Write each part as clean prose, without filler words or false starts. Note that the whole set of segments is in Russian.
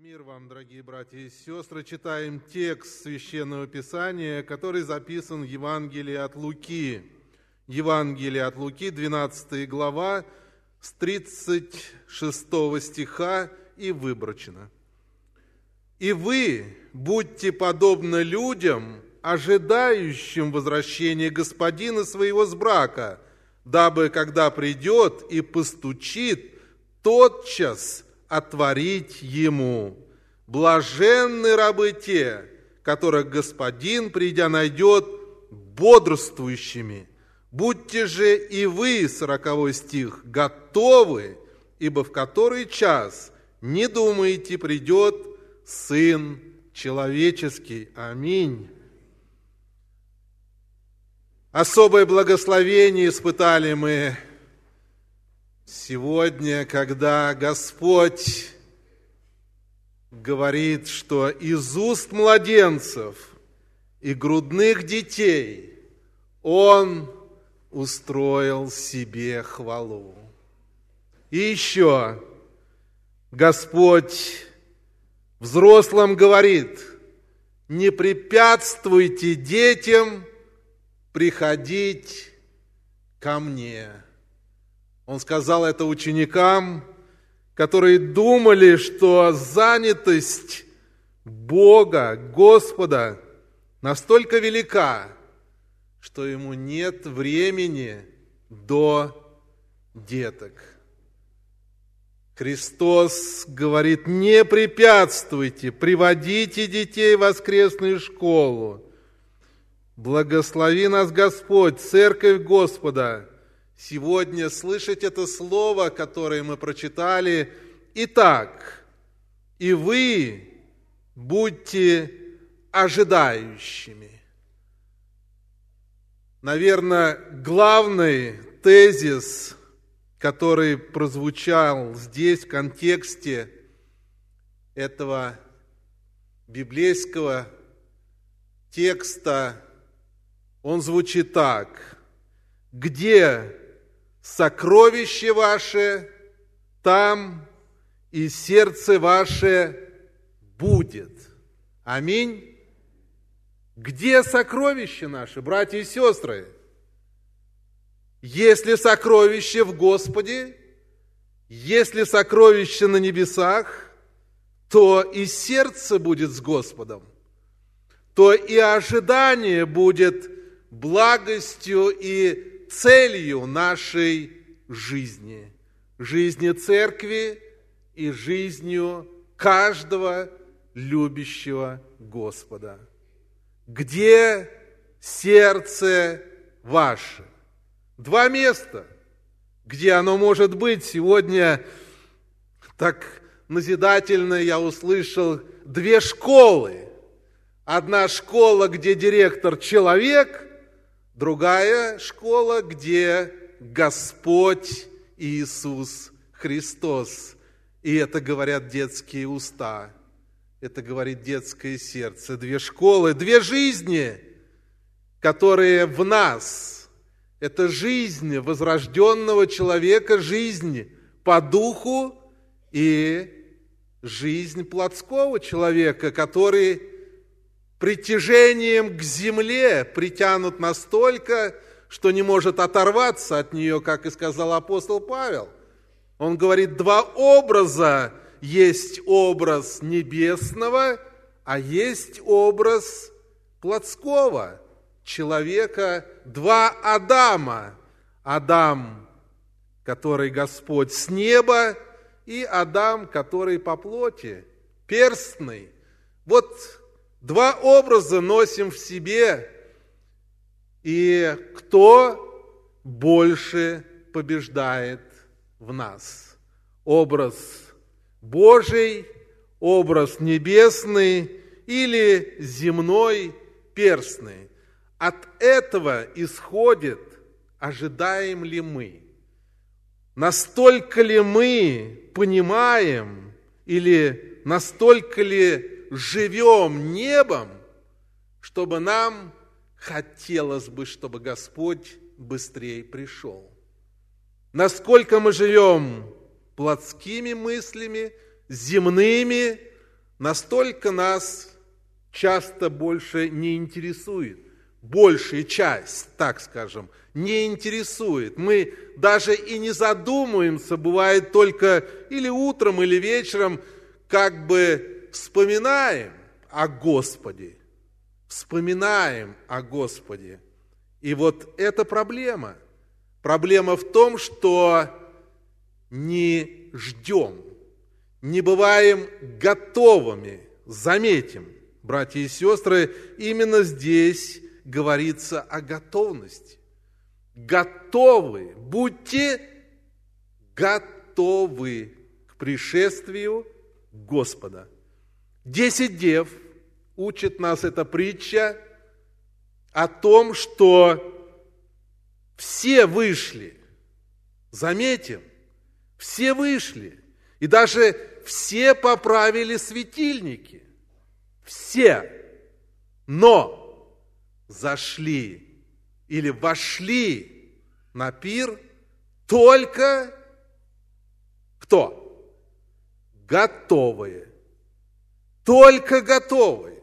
Мир вам, дорогие братья и сестры. Читаем текст Священного Писания, который записан в Евангелии от Луки. Евангелие от Луки, 12 глава, с 36 стиха и выборочно. «И вы будьте подобны людям, ожидающим возвращения господина своего с брака, дабы, когда придет и постучит, тотчас отворить ему. Блаженны рабы те, которых господин, придя, найдет бодрствующими. Будьте же и вы, 40 стих, готовы, ибо в который час, не думайте, придет Сын Человеческий». Аминь. Особое благословение испытали мы сегодня, когда Господь говорит, что из уст младенцев и грудных детей Он устроил себе хвалу. И еще Господь взрослым говорит: не препятствуйте детям приходить ко мне. Он сказал это ученикам, которые думали, что занятость Бога, Господа, настолько велика, что ему нет времени до деток. Христос говорит: не препятствуйте, приводите детей в воскресную школу. Благослови нас Господь, Церковь Господа, сегодня слышать это слово, которое мы прочитали. Итак, и вы будьте ожидающими. Наверное, главный тезис, который прозвучал здесь в контексте этого библейского текста, он звучит так: где сокровище ваше, там и сердце ваше будет. Аминь. Где сокровище наше, братья и сестры? Если сокровище в Господе, если сокровище на небесах, то и сердце будет с Господом, то и ожидание будет благостью и целью нашей жизни, жизни церкви и жизнью каждого любящего Господа. Где сердце ваше? Два места, где оно может быть. Сегодня так назидательно я услышал две школы. Одна школа, где директор человек, другая школа, где Господь Иисус Христос. И это говорят детские уста, это говорит детское сердце. Две школы, две жизни, которые в нас. Это жизнь возрожденного человека, жизнь по духу и жизнь плотского человека, который притяжением к земле притянут настолько, что не может оторваться от нее, как и сказал апостол Павел. Он говорит, два образа. Есть образ небесного, а есть образ плотского человека. Два Адама. Адам, который Господь с неба, и Адам, который по плоти, перстный. Вот два образа носим в себе, и кто больше побеждает в нас? Образ Божий, образ небесный или земной, перстный. От этого исходит, ожидаем ли мы? Настолько ли мы понимаем или настолько ли живем небом, чтобы нам хотелось бы, чтобы Господь быстрее пришел? Насколько мы живем плотскими мыслями, земными, настолько нас часто больше не интересует. Большая часть, так скажем, не интересует. Мы даже и не задумываемся, бывает только или утром, или вечером, как бы вспоминаем о Господе. Вспоминаем о Господе. И вот это проблема. Проблема в том, что не ждем, не бываем готовыми. Заметим, братья и сестры, именно здесь говорится о готовности. Готовы, будьте готовы к пришествию Господа. 10 дев учит нас эта притча о том, что все вышли. Заметим, все вышли. И даже все поправили светильники. Все. Но зашли или вошли на пир только кто? Готовые. Только готовые.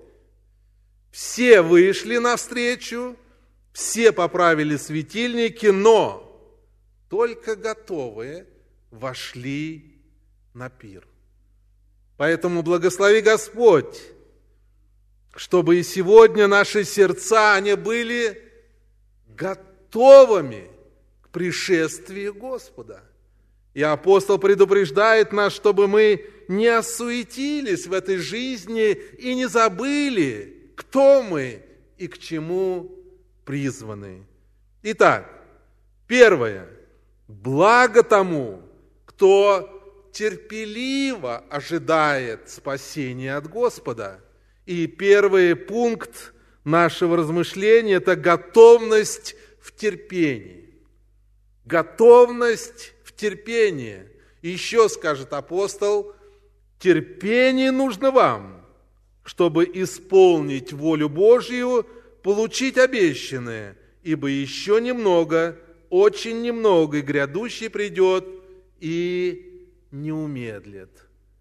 Все вышли навстречу, все поправили светильники, но только готовые вошли на пир. Поэтому благослови Господь, чтобы и сегодня наши сердца, они были готовыми к пришествию Господа. И апостол предупреждает нас, чтобы мы не осуетились в этой жизни и не забыли, кто мы и к чему призваны. Итак, первое. Благо тому, кто терпеливо ожидает спасения от Господа. И первый пункт нашего размышления – это готовность в терпении. Готовность в терпении. И еще скажет апостол, терпение нужно вам, чтобы исполнить волю Божью, получить обещанное, ибо еще немного, очень немного, и грядущий придет, и не умедлит.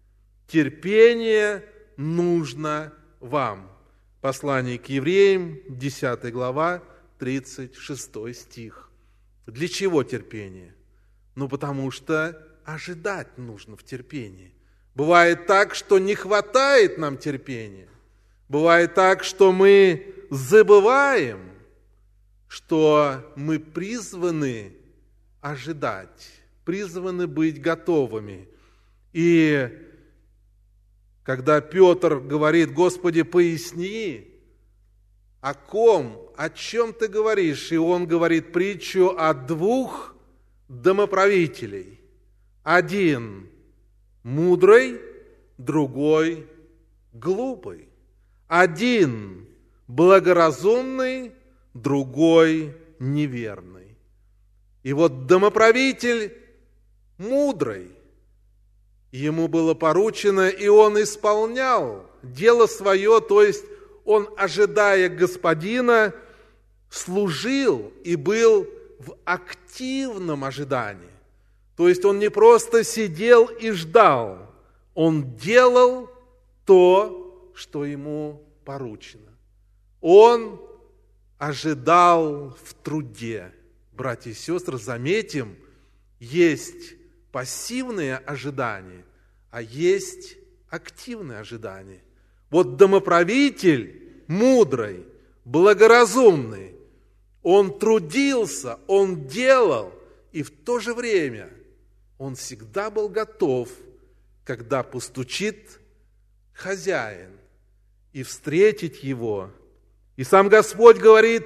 Терпение нужно вам. Послание к евреям, 10 глава, 36 стих. Для чего терпение? Потому что ожидать нужно в терпении. Бывает так, что не хватает нам терпения. Бывает так, что мы забываем, что мы призваны ожидать, призваны быть готовыми. И когда Петр говорит: Господи, поясни, о ком, о чем ты говоришь? И он говорит притчу о 2 домоправителей. Один мудрый, другой глупый. Один благоразумный, другой неверный. И вот домоправитель мудрый, ему было поручено, и он исполнял дело свое, то есть он, ожидая господина, служил и был в активном ожидании. То есть он не просто сидел и ждал, он делал то, что ему поручено. Он ожидал в труде. Братья и сестры, заметим, есть пассивное ожидание, а есть активное ожидание. Вот домоправитель мудрый, благоразумный, он трудился, он делал, и в то же время он всегда был готов, когда постучит хозяин, и встретить его. И сам Господь говорит: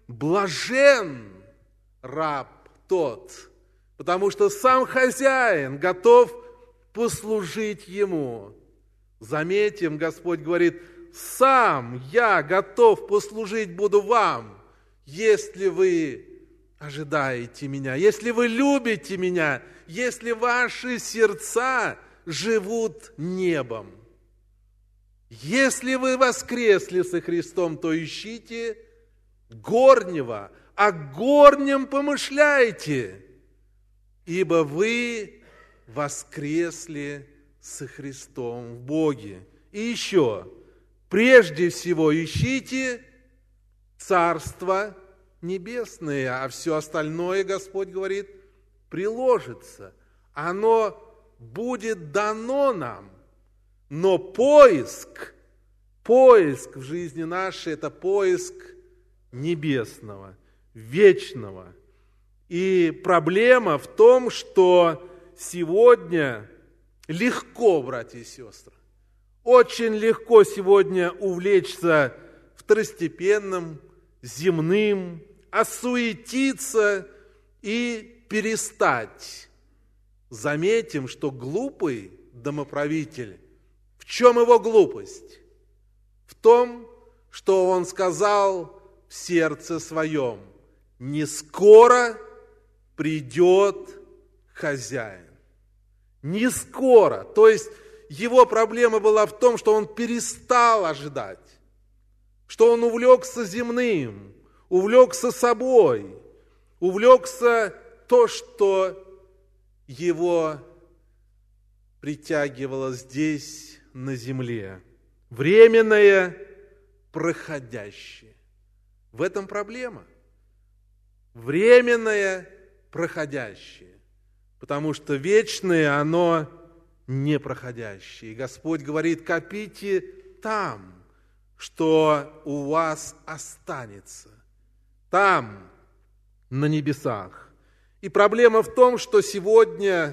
блажен раб тот, потому что сам хозяин готов послужить ему. Заметим, Господь говорит: сам я готов послужить буду вам, если вы ожидаете меня, если вы любите меня, если ваши сердца живут небом. Если вы воскресли со Христом, то ищите горнего, о горнем помышляйте, ибо вы воскресли со Христом в Боге. И еще, прежде всего ищите Царство Небесное, а все остальное, Господь говорит, приложится. Оно будет дано нам. Но поиск в жизни нашей – это поиск небесного, вечного. И проблема в том, что сегодня легко, братья и сестры, очень легко сегодня увлечься второстепенным, земным, осуетиться и перестать. Заметим, что глупый домоправитель, в чем его глупость? В том, что он сказал в сердце своем: не скоро придет хозяин. Не скоро. То есть его проблема была в том, что он перестал ожидать, что он увлекся земным, увлекся собой, увлекся то, что его притягивало здесь, на земле. Временное, проходящее. В этом проблема. Временное, проходящее. Потому что вечное, оно непроходящее. И Господь говорит: копите там, что у вас останется. Там, на небесах. И проблема в том, что сегодня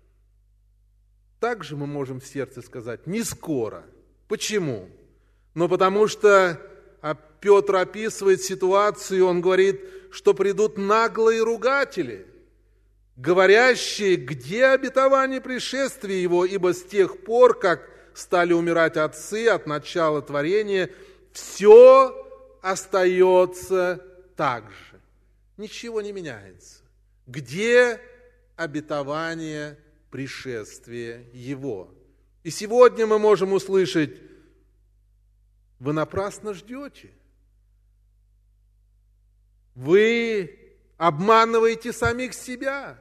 также мы можем в сердце сказать: не скоро. Почему? Ну, потому что Петр описывает ситуацию, он говорит, что придут наглые ругатели, говорящие, где обетование пришествия его, ибо с тех пор, как стали умирать отцы от начала творения, все остается так же. Ничего не меняется. Где обетование пришествия его? И сегодня мы можем услышать: вы напрасно ждете. Вы обманываете самих себя.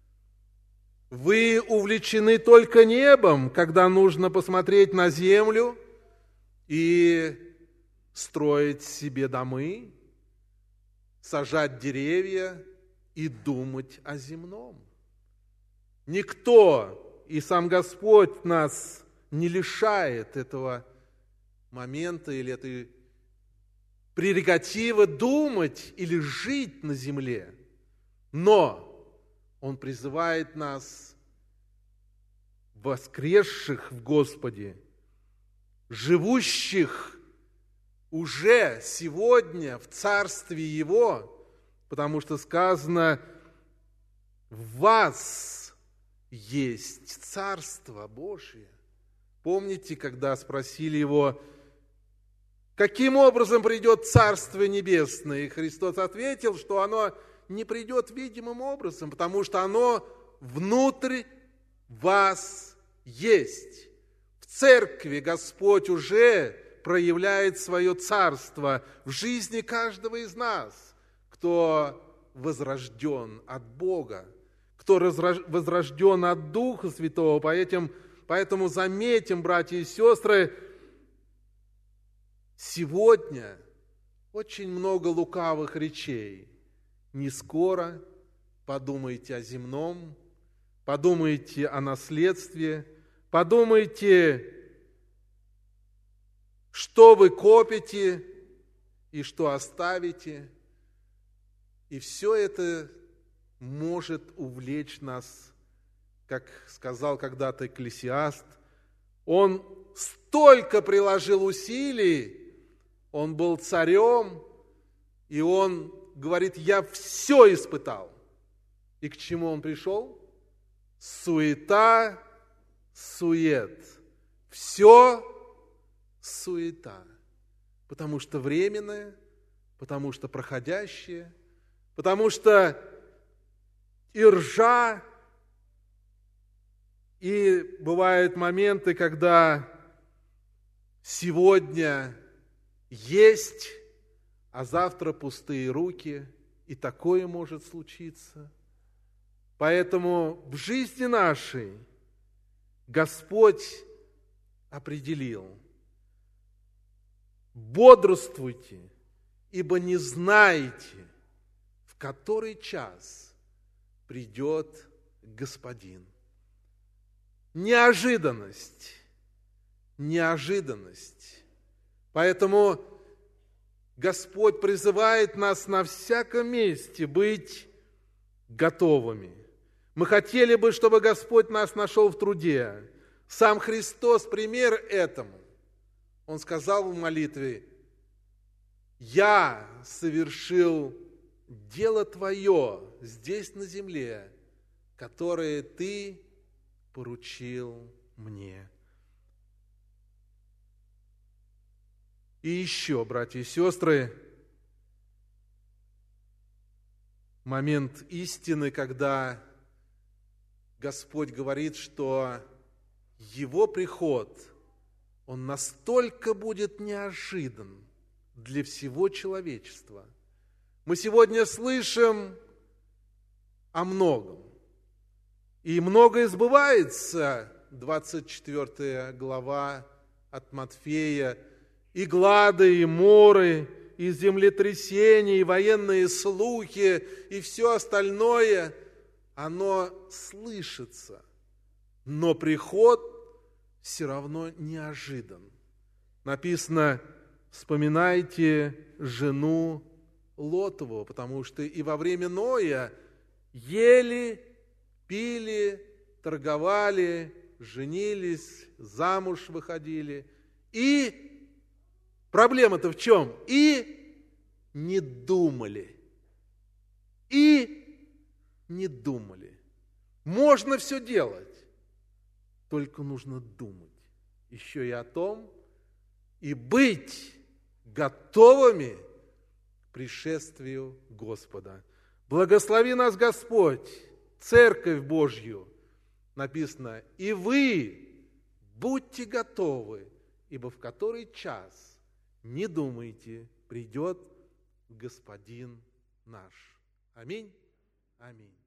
Вы увлечены только небом, когда нужно посмотреть на землю и строить себе домы, сажать деревья и думать о земном. Никто, и сам Господь нас не лишает этого момента или этой прерогативы думать или жить на земле. Но Он призывает нас, воскресших в Господе, живущих уже сегодня в Царстве Его, потому что сказано: в вас есть Царство Божие. Помните, когда спросили Его, каким образом придет Царство Небесное? И Христос ответил, что оно не придет видимым образом, потому что оно внутрь вас есть. В церкви Господь уже проявляет свое царство в жизни каждого из нас, кто возрожден от Бога, кто возрожден от Духа Святого. Поэтому заметим, братья и сестры, сегодня очень много лукавых речей. Не скоро подумайте о земном, подумайте о наследстве, подумайте, что вы копите и что оставите. И все это может увлечь нас, как сказал когда-то Экклесиаст. Он столько приложил усилий, он был царем, и он говорит: я все испытал. И к чему он пришел? Суета, сует. Все суета. Потому что временное, потому что проходящее, потому что и ржа, и бывают моменты, когда сегодня есть, а завтра пустые руки, и такое может случиться. Поэтому в жизни нашей Господь определил: бодрствуйте, ибо не знаете, в который час придет Господин. Неожиданность. Поэтому Господь призывает нас на всяком месте быть готовыми. Мы хотели бы, чтобы Господь нас нашел в труде. Сам Христос пример этому. Он сказал в молитве: «Я совершил дело Твое здесь на земле, которое Ты поручил мне». И еще, братья и сестры, момент истины, когда Господь говорит, что Его приход, Он настолько будет неожидан для всего человечества. Мы сегодня слышим о многом, и многое сбывается, 24 глава от Матфея, и глады, и моры, и землетрясения, и военные слухи, и все остальное, оно слышится, но приход все равно неожидан. Написано: вспоминайте жену Лотову, потому что и во время Ноя ели, пили, торговали, женились, замуж выходили. И проблема-то в чем? И не думали. Можно все делать, только нужно думать еще и о том, и быть готовыми к пришествию Господа. Благослови нас Господь, Церковь Божью. Написано: и вы будьте готовы, ибо в который час, не думайте, придет Господин наш. Аминь. Аминь.